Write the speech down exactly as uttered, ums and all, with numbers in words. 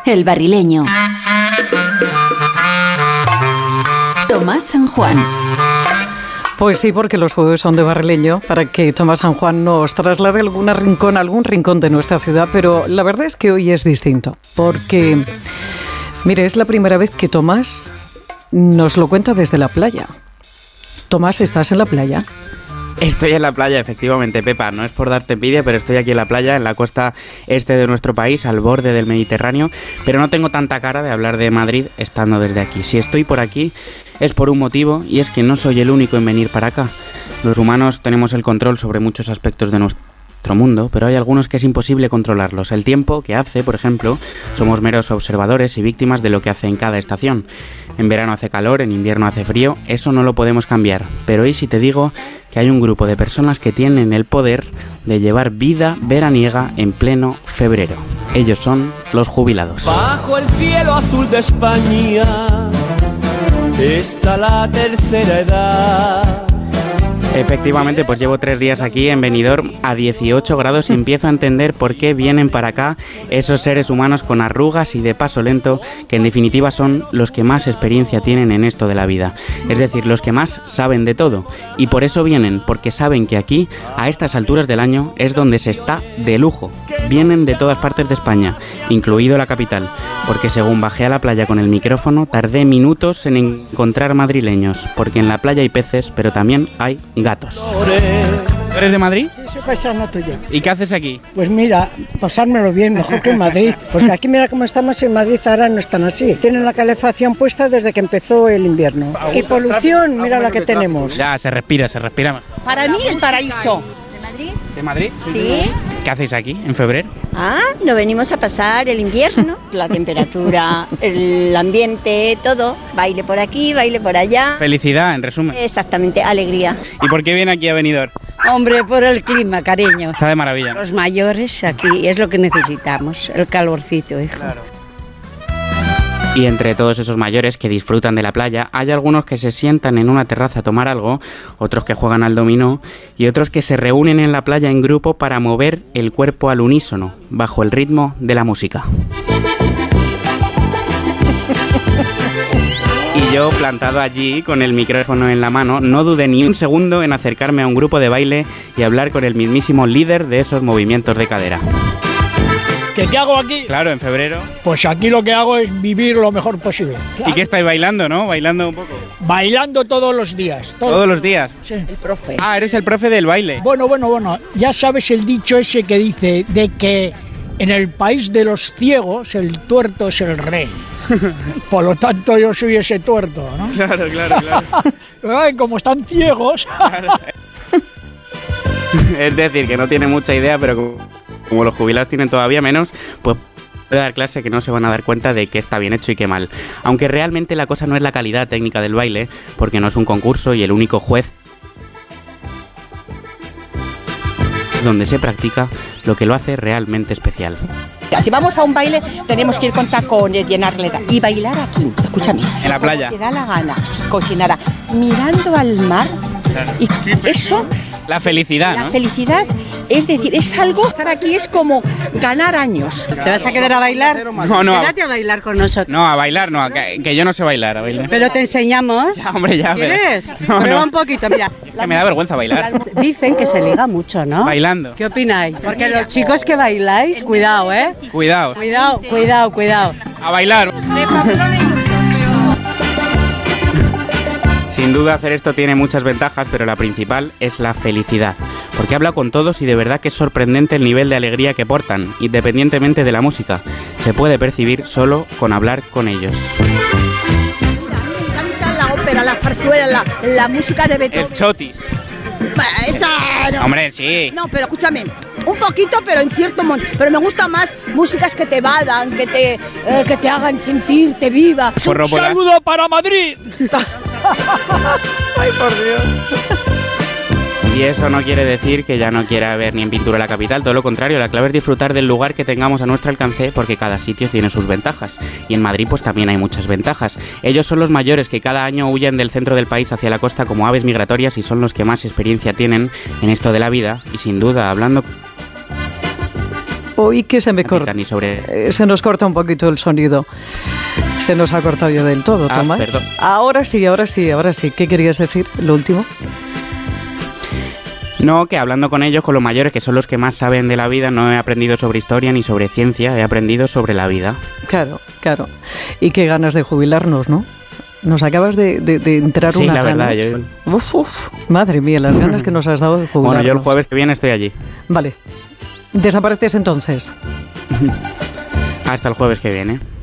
El Barrileño. Tomás San Juan. Pues sí, porque los jueves son de Barrileño, para que Tomás San Juan nos traslade a algún rincón, algún rincón de nuestra ciudad, pero la verdad es que hoy es distinto, porque, mire, es la primera vez que Tomás nos lo cuenta desde la playa. Tomás, ¿estás en la playa? Estoy en la playa, efectivamente, Pepa. No es por darte envidia, pero estoy aquí en la playa, en la costa este de nuestro país, al borde del Mediterráneo. Pero no tengo tanta cara de hablar de Madrid estando desde aquí. Si estoy por aquí es por un motivo, y es que no soy el único en venir para acá. Los humanos tenemos el control sobre muchos aspectos de nuestro mundo, pero hay algunos que es imposible controlarlos. El tiempo que hace, por ejemplo, somos meros observadores y víctimas de lo que hace en cada estación. En verano hace calor, en invierno hace frío, eso no lo podemos cambiar. Pero ¿y si te digo que hay un grupo de personas que tienen el poder de llevar vida veraniega en pleno febrero? Ellos son los jubilados. Bajo el cielo azul de España está la tercera edad. Efectivamente, pues llevo tres días aquí en Benidorm a dieciocho grados y empiezo a entender por qué vienen para acá esos seres humanos con arrugas y de paso lento, que en definitiva son los que más experiencia tienen en esto de la vida. Es decir, los que más saben de todo. Y por eso vienen, porque saben que aquí, a estas alturas del año, es donde se está de lujo. Vienen de todas partes de España, incluido la capital, porque según bajé a la playa con el micrófono, tardé minutos en encontrar madrileños, porque en la playa hay peces, pero también hay gatos. ¿Tú eres de Madrid? Sí, soy paisano tuyo. ¿Y qué haces aquí? Pues mira, pasármelo bien, mejor que en Madrid. Porque aquí mira cómo estamos, en Madrid ahora no están así. Tienen la calefacción puesta desde que empezó el invierno. Y polución, mira la que tenemos. Ya, se respira, se respira más. Para mí el paraíso. ¿De Madrid? ¿De Madrid? Sí. ¿Qué hacéis aquí, en febrero? Ah, nos venimos a pasar el invierno, la temperatura, el ambiente, todo. Baile por aquí, baile por allá. Felicidad, en resumen. Exactamente, alegría. ¿Y por qué viene aquí a Benidorm? Hombre, por el clima, cariño. Está de maravilla. Los mayores aquí es lo que necesitamos, el calorcito, hijo. Claro. Y entre todos esos mayores que disfrutan de la playa, hay algunos que se sientan en una terraza a tomar algo, otros que juegan al dominó y otros que se reúnen en la playa en grupo para mover el cuerpo al unísono, bajo el ritmo de la música. Y yo, plantado allí, con el micrófono en la mano, no dudé ni un segundo en acercarme a un grupo de baile y hablar con el mismísimo líder de esos movimientos de cadera. ¿Qué, ¿Qué hago aquí? Claro, en febrero. Pues aquí lo que hago es vivir lo mejor posible. Claro. ¿Y qué estáis bailando, no? Bailando un poco. Bailando todos los días. ¿Todos, ¿Todos los días? Sí. El profe. Ah, eres el profe del baile. Bueno, bueno, bueno. Ya sabes el dicho ese que dice de que en el país de los ciegos el tuerto es el rey. Por lo tanto yo soy ese tuerto, ¿no? Claro, claro, claro. Ay, como están ciegos. Claro. Es decir, que no tiene mucha idea, pero como, como los jubilados tienen todavía menos, pues puede dar clase que no se van a dar cuenta de qué está bien hecho y qué mal. Aunque realmente la cosa no es la calidad técnica del baile, porque no es un concurso y el único juez donde se practica lo que lo hace realmente especial. Si vamos a un baile tenemos que ir con tacones, llenarle y bailar aquí, escúchame. En la playa. Te da la gana, cocinará, mirando al mar. Claro. Y sí, eso... La felicidad, La ¿no? felicidad, es decir, es algo, estar aquí es como ganar años. ¿Te vas a quedar a bailar? No, no. Quédate a bailar con nosotros. No, a bailar no, a que, que yo no sé bailar, a bailar. Pero te enseñamos. Ya, hombre, ya. ¿Quieres? No, Prueba no. un poquito, mira. Es que me da vergüenza bailar. Dicen que se liga mucho, ¿no? Bailando. ¿Qué opináis? Porque los chicos que bailáis, cuidado, ¿eh? Cuidado. Cuidado, cuidado, cuidado. A bailar. Sin duda hacer esto tiene muchas ventajas, pero la principal es la felicidad. Porque he hablado con todos y de verdad que es sorprendente el nivel de alegría que portan, independientemente de la música. Se puede percibir solo con hablar con ellos. Me encanta la ópera, la zarzuela, la, la música de Beethoven. El chotis. Esa, no. Hombre, sí. No, pero escúchame, un poquito, pero en cierto modo. Pero me gusta más músicas que te vadan, que te, eh, que te hagan sentirte viva. Un saludo para Madrid. Ay, por Dios. Y eso no quiere decir que ya no quiera ver ni en pintura la capital, todo lo contrario, la clave es disfrutar del lugar que tengamos a nuestro alcance, porque cada sitio tiene sus ventajas. Y en Madrid pues también hay muchas ventajas. Ellos son los mayores que cada año huyen del centro del país hacia la costa como aves migratorias y son los que más experiencia tienen en esto de la vida y sin duda, hablando Hoy que se me corta. Ni sobre... eh, se nos corta un poquito el sonido. Se nos ha cortado ya del todo, Ah, Tomás. perdón. Ahora sí, ahora sí, ahora sí. ¿Qué querías decir? Lo último. No, que hablando con ellos, con los mayores, que son los que más saben de la vida, no he aprendido sobre historia ni sobre ciencia, he aprendido sobre la vida. Claro, claro. Y qué ganas de jubilarnos, ¿no? Nos acabas de, de, de entrar Sí, una la verdad, ganas. yo- Uf, uf. Madre mía, las ganas que nos has dado de jubilarnos. Bueno, yo el jueves que viene estoy allí. Vale. ¿Desapareces entonces? Hasta el jueves que viene.